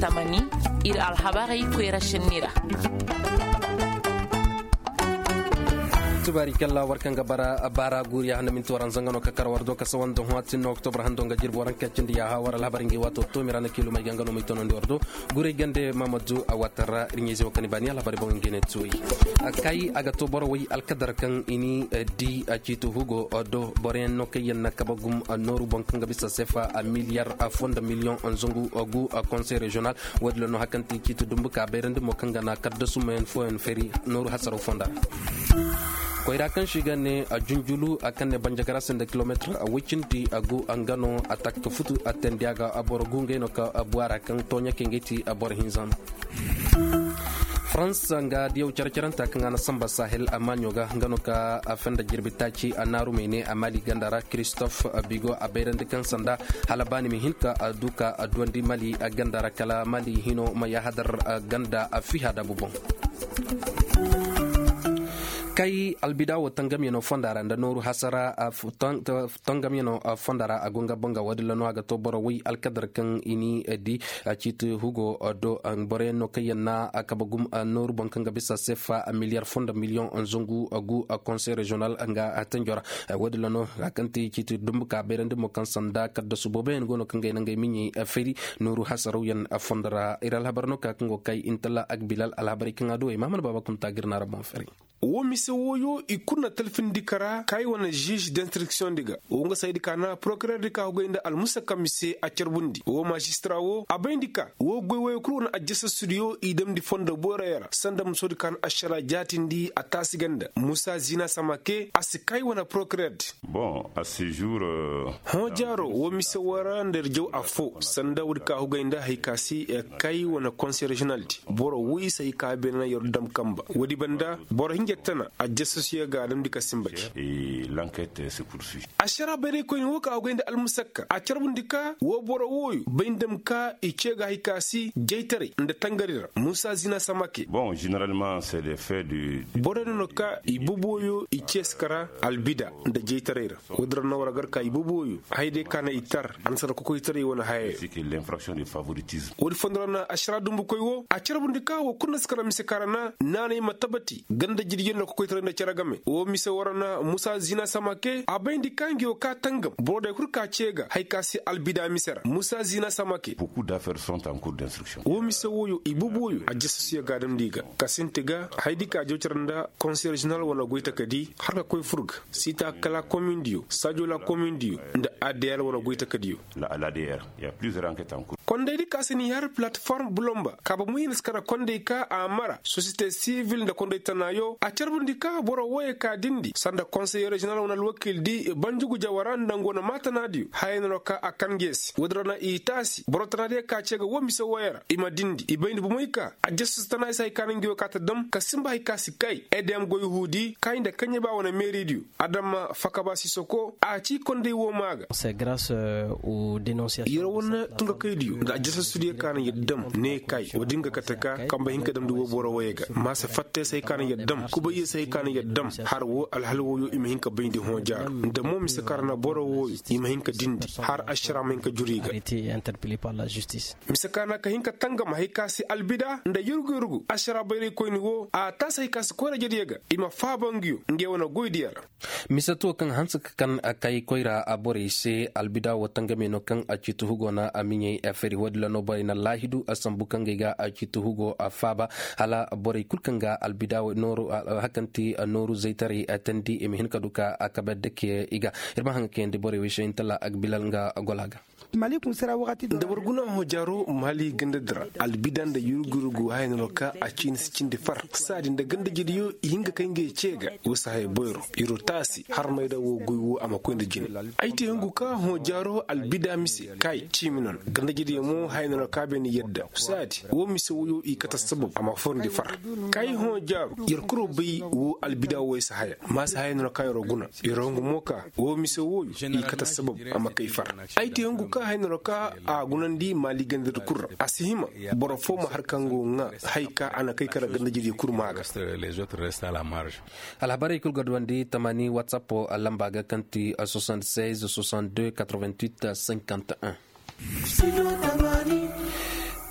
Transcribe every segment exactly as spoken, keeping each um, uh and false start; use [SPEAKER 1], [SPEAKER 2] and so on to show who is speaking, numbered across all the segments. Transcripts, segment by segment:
[SPEAKER 1] tamani ir alhabari kwera shinira.
[SPEAKER 2] tubari kala warkanga bara bara guriya handa min toran zangano ka karwardo ka sawan don hatin no october hando nga jirbo ran kacindi ya hawara labaringi wato to mirana kilo may gangano mi tonon dordo gure gande mamadou awatara ringizo kanibani labari bo ngene tuyi akai aga to boro wi alkadar kan ini di acitu hugo do boren no kayen kabagum noru bankanga bisa sefa a milliard a fonda million on zongu ogu a conseil régional wadlo no hakanti citu dumbuka berende mo kanga na kadda sumen fo en feri noru hasaro fonda koyra kan shiga ne a junjulu akan ne banjagara sende kilometre a wicinti agu angano atak futu atendiaga abor gunge no ka abuara kan tonya kengeti abor hinzam France nga diyo characharanta kan ana samba sahel amanyoga ngano ka afenda jirbitachi anaru mene amali gandara Christophe Bigo aberende kan sanda halabani mi hinka aduka adwandi mali gandara kala mali hino maya hadar ganda afiha da bubon kai albidawo tangamino fondara nda noru hasara tangamino fondara agunga bonga wadila no aga to boro wi alkadar kan ini edi citu hugo do bore no kayena akabagum noru bankanga bisa sefa a milliard fonda million on zongu agu conseil régional anga atanjora wadila no akanti citu dumbuka berende mo kansanda kadda subobe ngono kangay nangay minyi feri noru hasaru yan fondara iral habarno ka kango kai intala ak bilal alhabari kan ado e mamad baba kunta girna rabon feri
[SPEAKER 3] wo mise woyo ikuna telfin dikara kai wana juge d'instruction diga wo nga saydi kana procureur dika go inda al musaka mise a cerbundi wo magistrat wo abendika wo goy woyo kuruna a jessa studio idem di fonda borayara sanda musodi kan ashara jatindi atasiganda Musa Zina Samake asikai wana procureur
[SPEAKER 4] bon à ce jour euh,
[SPEAKER 3] ho jaro wo mise wara nder jow afo sanda wudka go inda haykasi e kai wana conseil régional boro wi say ka bena yordam kamba wodi banda boro hinge tana a jasosiya ga adam dika simbaci
[SPEAKER 4] et l'enquête se poursuit
[SPEAKER 3] ashara bere ko ni woka ogende almusakka a charbun dika wo boro woyu bindam ka ice ga hikasi jeytare nda tangarira Musa Zina Samake
[SPEAKER 4] bon généralement c'est des faits du
[SPEAKER 3] boro no ka ibuboyo ice skara albida nda jeytarera wodra no waragar ka ibuboyo hayde kana itar ansar ko ko itare wona haye
[SPEAKER 4] c'est que l'infraction de favoritisme
[SPEAKER 3] wodi fondrona ashara dumbu koy wo a charbun dika wo kunna skara misekarana nane matabati ganda jidi yenno ko koytare na caragame o mise warana Musa Zina Samake abendi kangi o ka tangam bode kurka cega haykasi albida misera Musa Zina Samake
[SPEAKER 4] beaucoup d'affaires sont en cours d'instruction
[SPEAKER 3] o mise woyo ibuboyo a jessasiya gadam diga kasintega haydi ka jocaranda conseil régional wala goyta kadi harka koy furga sita kala commune dio sadio la commune dio nda A D R wala goyta kadi
[SPEAKER 4] la A D R il y a plusieurs enquêtes en cours
[SPEAKER 3] konde di kasini har plateforme bulomba kaba muyin skara konde ka amara société civile nda konde tanayo a carbundi ka boro woye ka dindi sanda conseiller régional wona wakil di banjugu jawaran dangona matanadi hayno ka akangesi wodrana itasi boro tanade ka cega womi so woyera ima dindi ibayndi bu moyka a jessus tanay say kanangi o kata dam ka simba hay ka sikay edem go yahudi kayinde kanye ba wona meridio adama fakaba sisoko a ci konde wo maga
[SPEAKER 5] c'est grâce euh, aux dénonciations
[SPEAKER 3] yero wona tunga kaydiyo da jessus studio kan yeddam ne kay wodinga kataka kamba hinka dam du boro woyega ma se fatte say kan yeddam kuba yi sai kan yaddam har wo alhalwoyo ima hinka bayndi hojar da mom se karna boro wo ima hinka dindi har ashra minka juriga
[SPEAKER 5] été interpellé par la justice
[SPEAKER 3] mise kana ka hinka tangam haykasi albida nda yurgu yurgu ashra bayri koyni wo a tasay kas ko ra jediga ima fabangiyo ngewona goydiyara
[SPEAKER 2] mise to kan hansa kan akai koyra abore se albida watangame no kan acitu hugo na aminye aferi wadla no bayna lahidu asambukan ga acitu hugo afaba ala bore kulkanga albida noro hakanti noru zaytari atandi e mihin kaduka akabadde ke iga irma hanga kende bore wishe intala ak bilal nga golaga
[SPEAKER 6] mali kun sera wakati
[SPEAKER 3] da burguna hojaro mali ganda dra albidan da yurgurugu hayno ka a cin cin de far sadin da ganda jidiyo hinga kange cega usa hay boyro irotasi har mai da wo guywo ama ko inda jini aiti hangu ka hojaro albida mise kai chiminon ganda jidiyo mo hayno ka ben yedda sadi wo mise wo i kata sabab ama fondi far kai hojaro yirkuro bi wo albida wo sa haya mas hayno ka yoro guna yorongu moka wo mise wo i kata sabab ama kai far aiti hangu ka haynoro ka a gunandi mali gande kurra asihima boro fo ma harkango nga hayka ana kai kara gande jidi kurmaga
[SPEAKER 7] les autres restent à la marge
[SPEAKER 2] alhabari kul godwandi tamani whatsapp alambaga kanti soixante-seize soixante-deux quatre-vingt-huit cinquante et un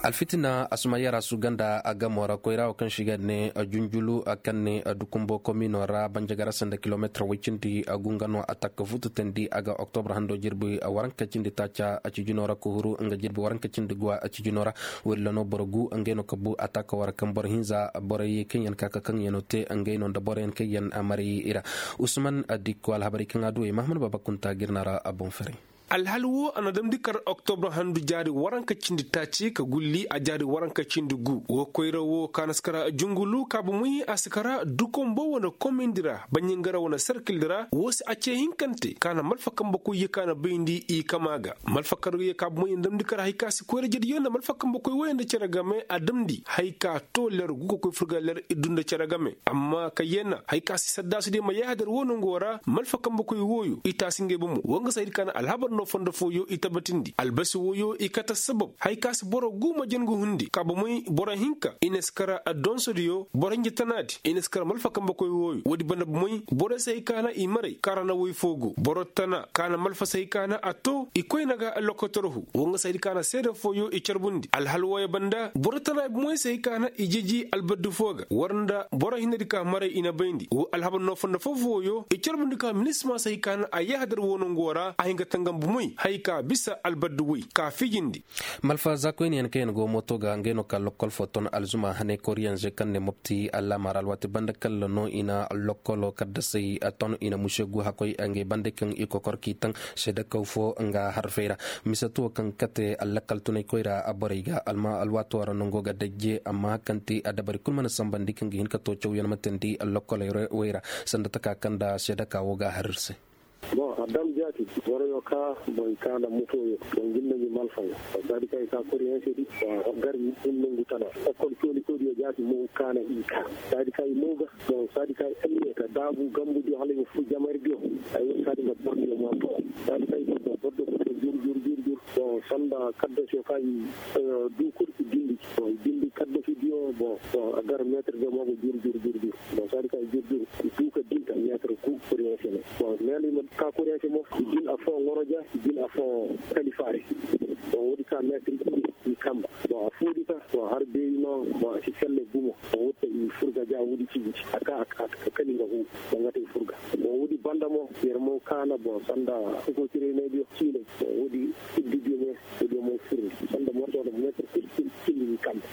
[SPEAKER 2] alfitina asumayara suganda agamora koira kan shiga ne junjulu akan ne dukumbo komino ra banjagara sanda kilometer wicindi agungano atak futu tendi aga oktober hando jirbi waranka cindi tacha achijunora kuhuru anga jirbi waranka cindi gwa achijunora wirlano borogu angeno kabu atak warakan bor hinza bore kenyan kaka kan yenote angeno da bore kenyan amari ira usman adikko al habari kan adu mahmud babakunta girnara abon fere
[SPEAKER 3] alhalwo anadam dikar octobre handu jari waranka cindi taci ka gulli a jari waranka cindi gu wo koyro wo kanaskara jungulu kabu muyi askara dukombo wona komindira banyingara wona circledira wosi acce hinkante kana malfakam bako yekana bindi i kamaga malfakar ye kabu muyi ndam dikar hayka si koyro jedi yona malfakam bako wende ceragame adamdi hayka to ler guko koy furga ler idunda ceragame amma kayena hayka si saddasu de ma yahadar wono ngora malfakam bako woyu itasinge bumu wonga sayid kana alhabar fonda foyo itabatindi albasi woyo ikata sabab hay kas boro guma jengu hundi kabo muy boro hinka ineskara adonsodiyo boro njitanadi ineskara malfa kamba koy woyo wodi banda muy boro say kana imare karana woy fogu boro tana kana malfa say kana ato ikoy naga lokotorohu wonga say kana seda foyo i charbundi alhalwa banda boro tana muy say kana ijiji albaddu foga warnda boro hinadi ka mare ina bayndi o alhaban no fonda foyo i charbundi ka minisma say kana ayahadar wono ngora ahinga tangam muy hayka bisa albadduwi ka fijindi
[SPEAKER 2] malfa zakoini en ken go moto ga ngeno ka lokol foton alzuma hane korean je kanne mopti alla maral wati banda kal no ina lokolo kadda sey aton ina mushegu hakoy ange bande kan iko korki tan seda ko fo nga harfeira misatu kan kate alla kaltune koira aboriga alma alwato ranongo ga dejje amma kanti adabari kulman sambandi kan hin ka to chow yan matendi lokolo wera sanda taka kanda seda ka woga harse
[SPEAKER 6] bon adam jati wara yo ka boy kana muto yo don ginna ni malfa dari kay ka ko rien sedi ko garmi dum ngi tana ko ko li ko yo jati mo kana ika dari kay moga don sadi kay enne ka dabu gambu di hale fu jamar dio ay sadi ga bon yo mo dari kay ko do do jur jur jur jur don sanda kadda so kay du ko dindi ko dindi kadda fi dio bo agar meter de mo jur jur jur jur don sadi kay jur jur du ko dinta meter ku ko rien sene bon meli ka kuriyanke mo din a fon ngoroja din a fon kalifare o wodi ka metri i kamba bo a fudi ka to har be no bo ci selle bumo o wotte i furga ja wodi ci aka aka kali nga hu ngata i furga bo wodi banda mo yer mo kana bo sanda ko tire ne dio ci le wodi iddi dio me dio mo furga sanda mo to metri ci ci i kamba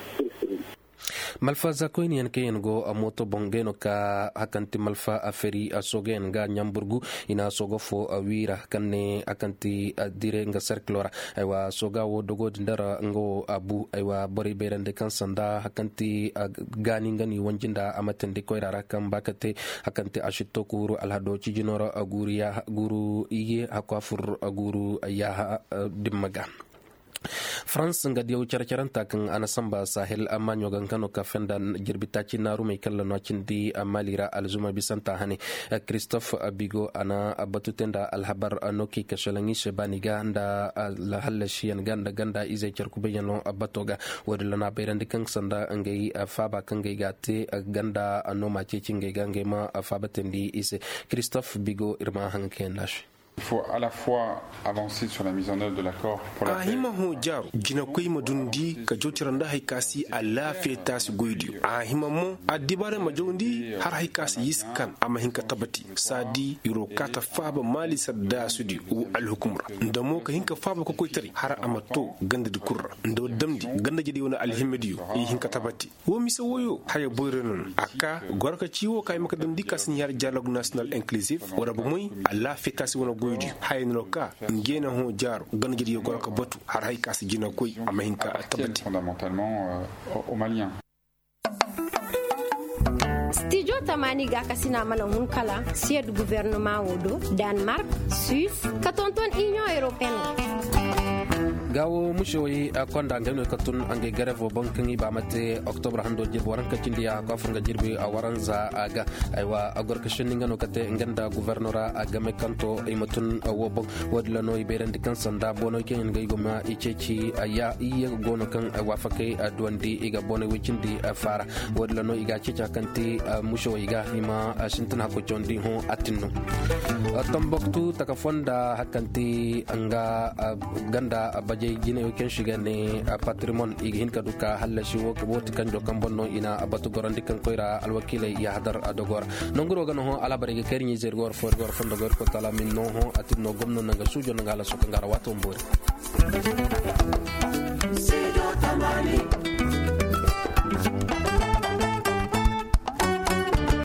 [SPEAKER 2] malfa zakoini en kayen go a moto bongeno ka hakanti malfa aferi asogen ga nyamburgu ina sogo fo a wira kanne akanti dire nga cerclora aywa soga wo dogo ndara ngo abu aywa bori berende kan sanda hakanti gani ngani wanjinda amatende koirara kan bakate hakanti ashito kuru alhado cijinora aguriya guru iye akwafur aguru ya dimmaga France nga diyo characharanta kan anasamba sahel amanyo gankano ka fenda jirbita chinaru mai kala no chindi amalira alzuma bisanta hane Christophe Abigo ana abatutenda alhabar anoki kashalangi shebaniga nda la halashian ganda ganda izai charkubayano abatoga wadlana bayrande kan sanda ngai faba kan ngai gate ganda anoma chechingai gange ma fabatendi ise Christophe Bigo irma hankendash.
[SPEAKER 8] Il faut à la fois avancer sur la mise en œuvre de l'accord pour la paix.
[SPEAKER 3] Ahima ho jaru jina koy madundi ka jotiranda haykasi alla fetas goydi ahima mo adibare majondi har haykasi yiskan ama hinka tabati sadi euro kata faba mali sadda sudi u al hukumra ndamo ka hinka faba ko koytari har amato ganda di kurra ndo damdi ganda jidi wona al himediyo e hinka tabati wo mi so woyo hay boyrenon aka gorka ciwo kay maka dum dikas nyar dialogue national inclusive wala bu moy alla fetas wona haynoka ngena ho jaru ganjiri yo gorka batu har hay kas jina koy amahinka tabati
[SPEAKER 8] fondamentalement au Malien.
[SPEAKER 9] Studio Tamani ga kasina mana hunkala sied gouvernement wodo Denmark, Suisse, katonton Union Européenne.
[SPEAKER 2] gawo mushoyi akonda ngeno katun ange garevo bankin ba mate october hando je waran kacindi ya ko fanga jirbi a waranza aga aywa agor kashin ngano kate nganda guvernora aga mekanto imatun wobo wadla no iberandi kan sanda bono ken ngai goma icheci aya iye gono kan wafake adwandi iga bono wicindi fara wadla no iga cica kanti mushoyi ga hima shintan hako jondi ho atinno Tombouctou taka fonda hakanti anga ganda baje jine o ken shigane patrimoine igi hin kaduka halashi wok woti kanjo kambonno ina abatu gorandi kan koira alwakile ya hadar adogor nonguro gano ho ala bare ke kerni zer gor for gor fondo gor ko tala min no ho atinno gomno nanga sujo nanga la sokanga wato mbori.